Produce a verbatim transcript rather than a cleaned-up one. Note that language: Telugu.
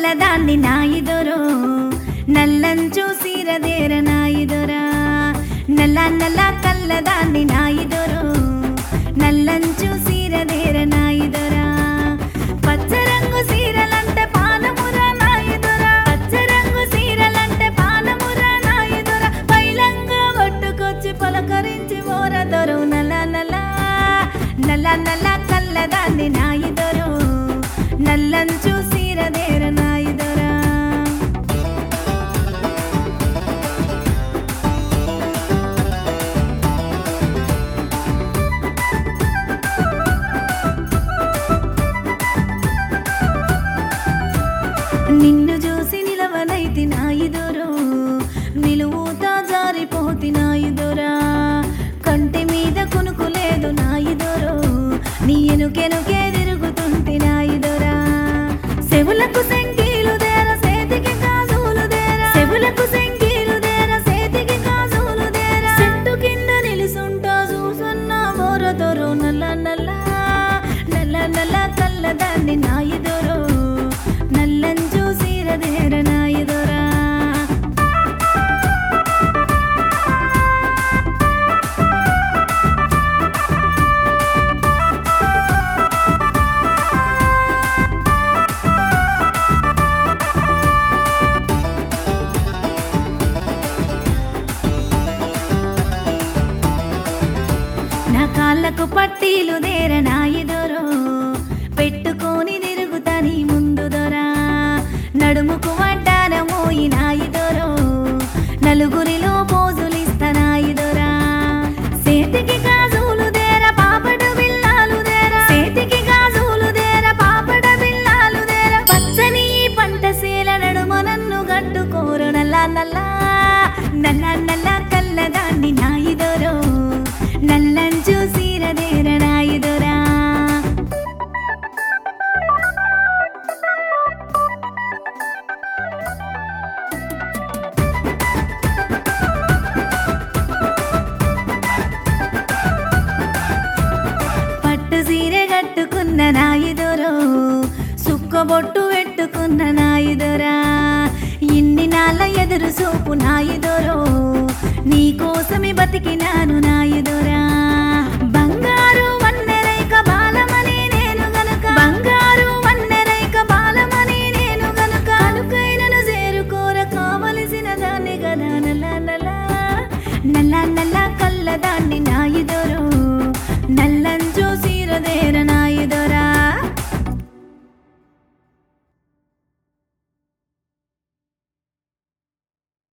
కళ్ళదాన్ని నాయిదొరో నల్లంచు సీరదేర నాయిదొరా నల్ల నల్ల కళ్ళదాన్ని నాయిదొరో నల్లంచు సీరదేర నాయిదొరా పచ్చరంగు సీరలంటే పానమురా నాయిదొరా పచ్చరంగు సీరలంటే పానమురా నాయిదొరా పైలంగా పట్టుకొచ్చి పలకరించి ఓరదొరు నల్ల నల్ల నల్ల నల్ల కళ్ళదాన్ని నాయిదొరో నల్లంచు సీరదేర నాయిదొరా నిన్ను చూసి నిలవనైతి నాయిదొరో నిలువుతా జారిపోతి నాయిదొరా కంటి మీద కునుకు లేదు నాయిదొరో నీ ఎనుకెనుకే తిరుగుతుంటి నాయిదొరా సెవులకు సెంకీలు దేర సేతికి గాజులు దేర సెవులకు సెంకీలు దేర సేతికి గాజులు దేర చెట్టు కింద నిలుసుంటా చూసున్న బోరదొరో నల్ల నల్ల నల్ల నల్ల కళ్ళదాన్ని నాయిదొరో నల్లంచు సీరదేర నాయిదొరా నా కాళ్ళకు పట్టీలు దేర నాయిదొరో పెట్టుకొని తిరుగుతని ముందు దొరా నడుముకు వడ్డారమోయి నాయిదొరో నలుగురిలో పోజులిస్తా నాయిదొరా సేతికి గాజులు దేర పాపడ బిల్లాలు దేర సేతికి గాజులు దేర పాపడ బిల్లాలు దేర పచ్చని పంట సేల నడుమ నన్ను గట్టుకోరు నల్ల నల్ల నల్ల నల్ల కళ్ళదాన్ని నాయిదొరో నల్లంచు సీరదేర నాయిదొరా పట్టు సీరె కట్టుకున్న నాయిదొరో సుక్కబొట్టు పెట్టుకున్న నాయిదొరా ఇన్ని నాళ్ళ ఎదురు చూపు నాయిదొరో నీకోసమే బతికినాను